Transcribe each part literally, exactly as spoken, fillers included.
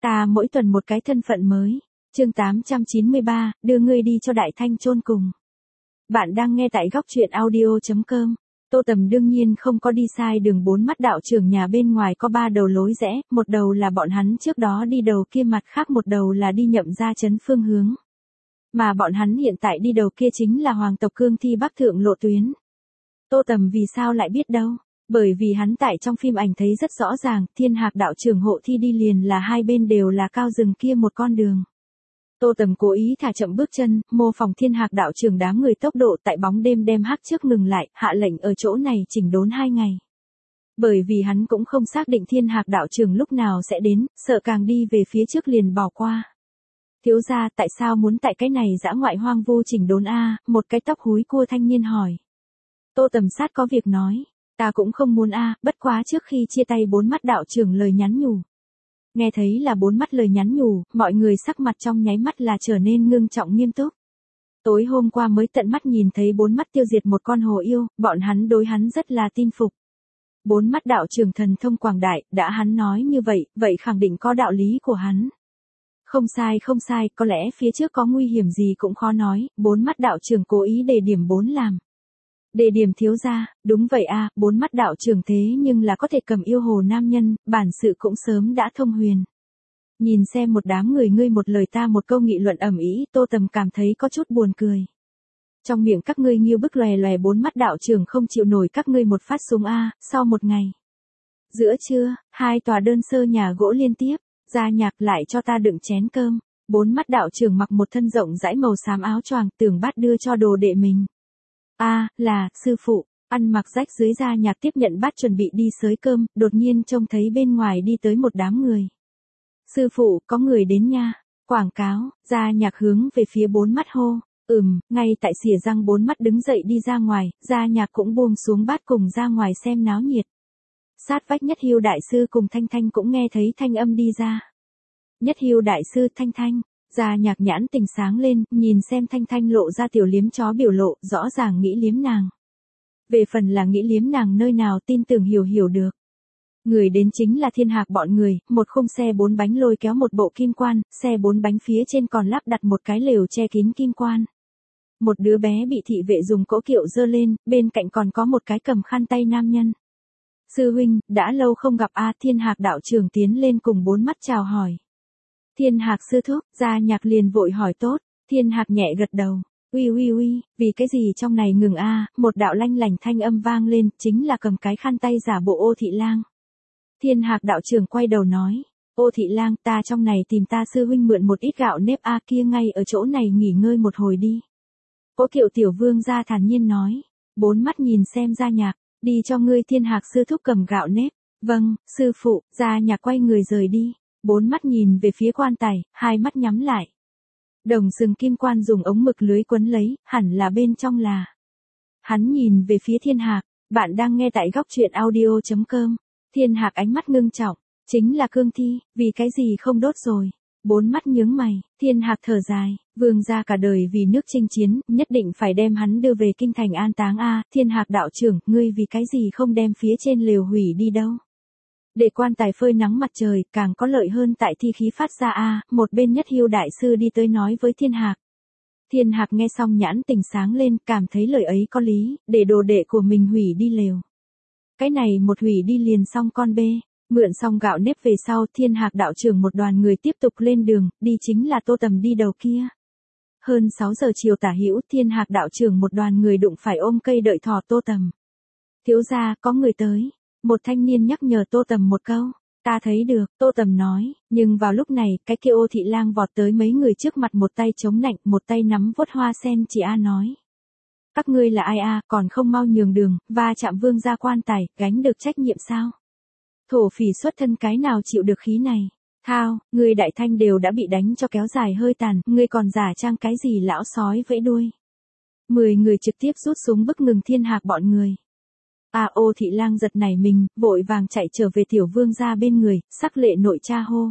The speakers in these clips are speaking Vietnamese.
Ta mỗi tuần một cái thân phận mới. Chương tám trăm chín mươi ba, đưa ngươi đi cho Đại Thanh chôn cùng. Bạn đang nghe tại góc truyện audio chấm com. Tô Tầm đương nhiên không có đi sai đường. Bốn mắt đạo trưởng nhà bên ngoài có ba đầu lối rẽ, một đầu là bọn hắn trước đó đi đầu kia, mặt khác một đầu là đi Nhậm gia trấn phương hướng. Mà bọn hắn hiện tại đi đầu kia chính là hoàng tộc cương thi bắc thượng lộ tuyến. Tô Tầm vì sao lại biết đâu? Bởi vì hắn tại trong phim ảnh thấy rất rõ ràng, Thiên Hạc đạo trưởng hộ thi đi liền là hai bên đều là cao rừng kia một con đường. Tô Tầm cố ý thả chậm bước chân, mô phỏng Thiên Hạc đạo trưởng đám người tốc độ tại bóng đêm đem hắc trước ngừng lại, hạ lệnh ở chỗ này chỉnh đốn hai ngày. Bởi vì hắn cũng không xác định Thiên Hạc đạo trưởng lúc nào sẽ đến, sợ càng đi về phía trước liền bỏ qua. Thiếu gia, tại sao muốn tại cái này dã ngoại hoang vu chỉnh đốn a? Một cái tóc húi cua thanh niên hỏi. Tô Tầm sát có việc nói. Ta cũng không muốn a, bất quá trước khi chia tay bốn mắt đạo trưởng lời nhắn nhủ. Nghe thấy là bốn mắt lời nhắn nhủ, mọi người sắc mặt trong nháy mắt là trở nên ngưng trọng nghiêm túc. Tối hôm qua mới tận mắt nhìn thấy bốn mắt tiêu diệt một con hồ yêu, bọn hắn đối hắn rất là tin phục. Bốn mắt đạo trưởng thần thông quảng đại, đã hắn nói như vậy, vậy khẳng định có đạo lý của hắn. Không sai không sai, có lẽ phía trước có nguy hiểm gì cũng khó nói, bốn mắt đạo trưởng cố ý đề điểm bốn làm. Đề điểm thiếu gia, đúng vậy a, bốn mắt đạo trưởng thế nhưng là có thể cầm yêu hồ nam nhân, bản sự cũng sớm đã thông huyền. Nhìn xem một đám người ngươi một lời ta một câu nghị luận ầm ĩ, Tô Tầm cảm thấy có chút buồn cười. Trong miệng các ngươi nghiêu bức lòe lòe, bốn mắt đạo trưởng không chịu nổi các ngươi một phát súng a, sau một ngày. Giữa trưa, hai tòa đơn sơ nhà gỗ liên tiếp, Gia Nhạc lại cho ta đựng chén cơm, bốn mắt đạo trưởng mặc một thân rộng rãi màu xám áo choàng, tưởng bát đưa cho đồ đệ mình. A, à, là, sư phụ, ăn mặc rách dưới Gia Nhạc tiếp nhận bát chuẩn bị đi xới cơm, đột nhiên trông thấy bên ngoài đi tới một đám người. Sư phụ, có người đến nha, quảng cáo, Gia Nhạc hướng về phía bốn mắt hô, ừm, ngay tại xỉa răng bốn mắt đứng dậy đi ra ngoài, Gia Nhạc cũng buông xuống bát cùng ra ngoài xem náo nhiệt. Sát vách Nhất Hiêu đại sư cùng Thanh Thanh cũng nghe thấy thanh âm đi ra. Nhất Hiêu đại sư, Thanh Thanh. Gia Nhạc nhãn tình sáng lên, nhìn xem Thanh Thanh lộ ra tiểu liếm chó biểu lộ, rõ ràng nghĩ liếm nàng. Về phần là nghĩ liếm nàng nơi nào tin tưởng hiểu hiểu được. Người đến chính là Thiên Hạc bọn người, một khung xe bốn bánh lôi kéo một bộ kim quan, xe bốn bánh phía trên còn lắp đặt một cái lều che kín kim quan. Một đứa bé bị thị vệ dùng cỗ kiệu dơ lên, bên cạnh còn có một cái cầm khăn tay nam nhân. Sư huynh, đã lâu không gặp a, Thiên Hạc đạo trưởng tiến lên cùng bốn mắt chào hỏi. Thiên Hạc sư thúc, Gia Nhạc liền vội hỏi tốt, Thiên Hạc nhẹ gật đầu, uy uy uy, vì cái gì trong này ngừng a, một đạo lanh lành thanh âm vang lên, chính là cầm cái khăn tay giả bộ Ô Thị Lang. Thiên Hạc đạo trưởng quay đầu nói, Ô Thị Lang, ta trong này tìm ta sư huynh mượn một ít gạo nếp a, kia ngay ở chỗ này nghỉ ngơi một hồi đi. Cỗ kiệu tiểu vương gia thản nhiên nói, bốn mắt nhìn xem Gia Nhạc, đi cho ngươi Thiên Hạc sư thúc cầm gạo nếp, vâng, sư phụ, Gia Nhạc quay người rời đi. Bốn mắt nhìn về phía quan tài, hai mắt nhắm lại. Đồng sừng kim quan dùng ống mực lưới quấn lấy, hẳn là bên trong là. Hắn nhìn về phía Thiên Hạc, bạn đang nghe tại góc truyện audio chấm com. Thiên Hạc ánh mắt ngưng trọng, chính là cương thi, vì cái gì không đốt rồi. Bốn mắt nhướng mày, Thiên Hạc thở dài, vương gia cả đời vì nước chinh chiến, nhất định phải đem hắn đưa về kinh thành an táng a, Thiên Hạc đạo trưởng, ngươi vì cái gì không đem phía trên lều hủy đi đâu. Để quan tài phơi nắng mặt trời, càng có lợi hơn tại thi khí phát ra a, một bên Nhất Hiêu đại sư đi tới nói với Thiên Hạc. Thiên Hạc nghe xong nhãn tình sáng lên, cảm thấy lời ấy có lý, để đồ đệ của mình hủy đi lều. Cái này một hủy đi liền xong con bê, mượn xong gạo nếp về sau, Thiên Hạc đạo trưởng một đoàn người tiếp tục lên đường, đi chính là Tô Tầm đi đầu kia. Hơn sáu giờ chiều tả hữu, Thiên Hạc đạo trưởng một đoàn người đụng phải ôm cây đợi thỏ Tô Tầm. Thiếu gia, có người tới. Một thanh niên nhắc nhở Tô Tầm một câu, ta thấy được, Tô Tầm nói, nhưng vào lúc này, cái kia Ô Thị Lang vọt tới mấy người trước mặt, một tay chống nạnh, một tay nắm vuốt hoa sen chỉ a nói. Các ngươi là ai a, còn không mau nhường đường, va chạm vương gia quan tài, gánh được trách nhiệm sao? Thổ phỉ xuất thân cái nào chịu được khí này? Thao, ngươi Đại Thanh đều đã bị đánh cho kéo dài hơi tàn, ngươi còn giả trang cái gì lão sói vẫy đuôi? Mười người trực tiếp rút súng bức ngừng Thiên Hạc bọn người. A, Ô Thị Lang giật nảy mình, vội vàng chạy trở về tiểu vương gia bên người, sắc lệ nội cha hô.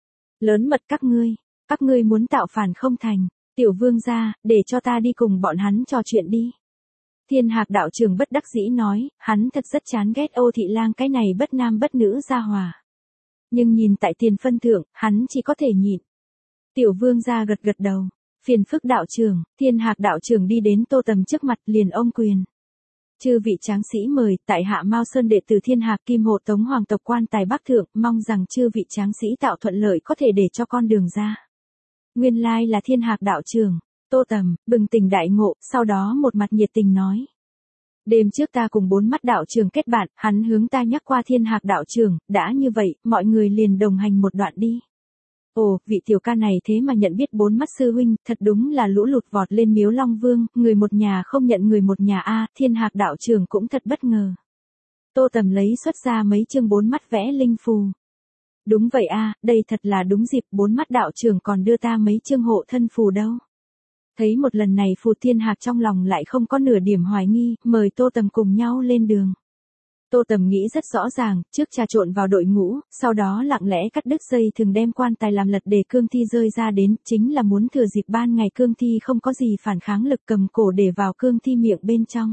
Lớn mật các ngươi, các ngươi muốn tạo phản không thành, tiểu vương gia, để cho ta đi cùng bọn hắn trò chuyện đi. Thiên Hạc đạo trưởng bất đắc dĩ nói, hắn thật rất chán ghét Ô Thị Lang cái này bất nam bất nữ gia hòa. Nhưng nhìn tại tiền phân thượng, hắn chỉ có thể nhịn. Tiểu vương gia gật gật đầu. Phiền phức đạo trưởng, Thiên Hạc đạo trưởng đi đến Tô Tầm trước mặt liền ôm quyền. Chư vị tráng sĩ mời, tại hạ Mao Sơn đệ tử Thiên Hạc Kim Hộ Tống Hoàng tộc quan tài Bắc Thượng, mong rằng chư vị tráng sĩ tạo thuận lợi có thể để cho con đường ra. Nguyên lai là Thiên Hạc đạo trưởng. Tô Tầm, bừng tỉnh đại ngộ, sau đó một mặt nhiệt tình nói. Đêm trước ta cùng bốn mắt đạo trưởng kết bạn, hắn hướng ta nhắc qua Thiên Hạc đạo trưởng, đã như vậy, mọi người liền đồng hành một đoạn đi. Ồ, vị tiểu ca này thế mà nhận biết bốn mắt sư huynh, thật đúng là lũ lụt vọt lên miếu Long Vương, người một nhà không nhận người một nhà a, Thiên Hạc đạo trưởng cũng thật bất ngờ. Tô Tầm lấy xuất ra mấy chương bốn mắt vẽ linh phù. Đúng vậy a, đây thật là đúng dịp, bốn mắt đạo trưởng còn đưa ta mấy chương hộ thân phù đâu. Thấy một lần này Phù Thiên Hạc trong lòng lại không có nửa điểm hoài nghi, mời Tô Tầm cùng nhau lên đường. Tô Tầm nghĩ rất rõ ràng, trước trà trộn vào đội ngũ, sau đó lặng lẽ cắt đứt dây thường đem quan tài làm lật để cương thi rơi ra đến, chính là muốn thừa dịp ban ngày cương thi không có gì phản kháng lực cầm cổ để vào cương thi miệng bên trong.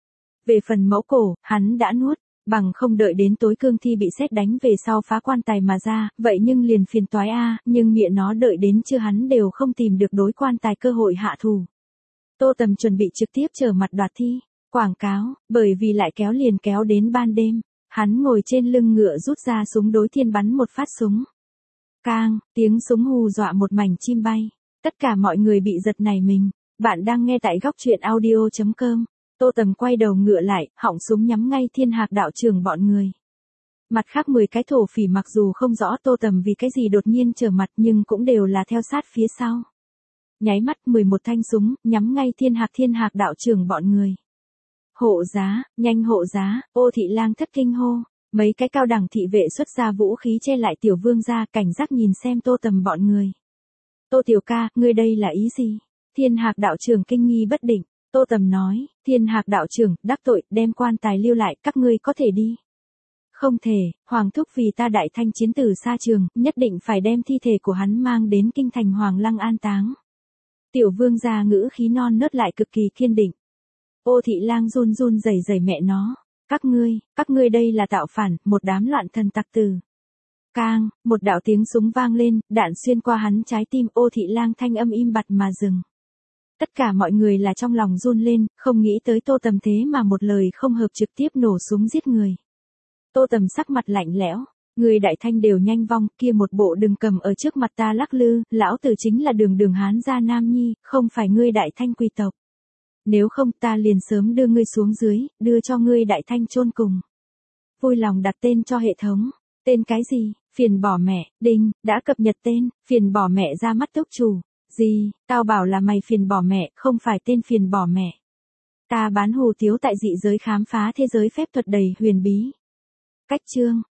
Về phần mẫu cổ, hắn đã nuốt, bằng không đợi đến tối cương thi bị sét đánh về sau phá quan tài mà ra, vậy nhưng liền phiền toái a, nhưng miệng nó đợi đến chưa hắn đều không tìm được đối quan tài cơ hội hạ thủ. Tô Tầm chuẩn bị trực tiếp trở mặt đoạt thi. Quảng cáo, bởi vì lại kéo liền kéo đến ban đêm, hắn ngồi trên lưng ngựa rút ra súng đối thiên bắn một phát súng. Cang, tiếng súng hù dọa một mảnh chim bay, tất cả mọi người bị giật nảy mình. Bạn đang nghe tại góc truyện audio chấm com. Tô Tầm quay đầu ngựa lại, họng súng nhắm ngay Thiên Hạc đạo trưởng bọn người. Mặt khác mười cái thổ phỉ mặc dù không rõ Tô Tầm vì cái gì đột nhiên trở mặt nhưng cũng đều là theo sát phía sau. Nháy mắt mười một thanh súng, nhắm ngay Thiên Hạc Thiên Hạc đạo trưởng bọn người. Hộ giá, nhanh hộ giá, Ô Thị Lang thất kinh hô, mấy cái cao đẳng thị vệ xuất ra vũ khí che lại tiểu vương gia, cảnh giác nhìn xem Tô Tầm bọn người. Tô tiểu ca, ngươi đây là ý gì? Thiên Hạc đạo trưởng kinh nghi bất định. Tô Tầm nói, Thiên Hạc đạo trưởng, đắc tội, đem quan tài lưu lại, các ngươi có thể đi. Không thể, Hoàng thúc vì ta đại thanh chiến tử xa trường, nhất định phải đem thi thể của hắn mang đến kinh thành Hoàng Lăng an táng. Tiểu vương gia ngữ khí non nớt lại cực kỳ kiên định. Ô Thị Lang run run rẩy rẩy mẹ nó, các ngươi, các ngươi đây là tạo phản, một đám loạn thần tặc tử. Cang, một đạo tiếng súng vang lên, đạn xuyên qua hắn trái tim, Ô Thị Lang thanh âm im bặt mà dừng. Tất cả mọi người là trong lòng run lên, không nghĩ tới Tô Tầm thế mà một lời không hợp trực tiếp nổ súng giết người. Tô Tầm sắc mặt lạnh lẽo, người đại thanh đều nhanh vong, kia một bộ đừng cầm ở trước mặt ta lắc lư, lão tử chính là đường đường Hán gia Nam Nhi, không phải ngươi đại thanh quý tộc. Nếu không ta liền sớm đưa ngươi xuống dưới, đưa cho ngươi đại thanh chôn cùng. Vui lòng đặt tên cho hệ thống. Tên cái gì? Phiền bỏ mẹ, đinh, đã cập nhật tên, phiền bỏ mẹ ra mắt túc chủ. Gì, tao bảo là mày phiền bỏ mẹ, không phải tên phiền bỏ mẹ. Ta bán hủ tiếu tại dị giới khám phá thế giới phép thuật đầy huyền bí. Cách chương,